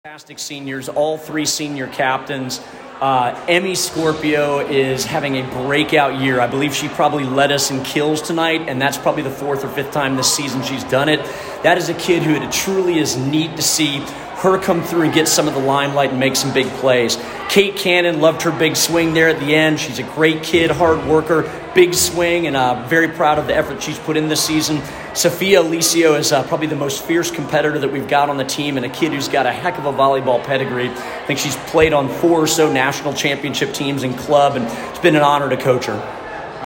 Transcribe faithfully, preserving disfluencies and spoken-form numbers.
Fantastic seniors, all three senior captains. Uh, Emmy Scorpio is having a breakout year. I believe she probably led us in kills tonight, and that's probably the fourth or fifth time this season she's done it. That is a kid who it truly is neat to see her come through and get some of the limelight and make some big plays. Kate Cannon, loved her big swing there at the end. She's a great kid, hard worker, big swing, and uh, very proud of the effort she's put in this season. Sophia Alicio is uh, probably the most fierce competitor that we've got on the team, and a kid who's got a heck of a volleyball pedigree. I think she's played on four or so national championship teams in club, and it's been an honor to coach her.